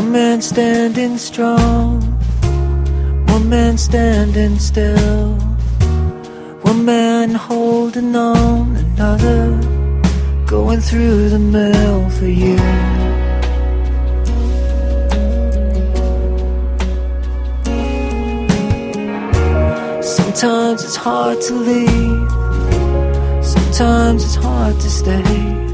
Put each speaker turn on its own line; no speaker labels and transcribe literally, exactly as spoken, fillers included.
One man standing strong, one man standing still, one man holding on, another going through the mill for you. Sometimes it's hard to leave, sometimes it's hard to stay.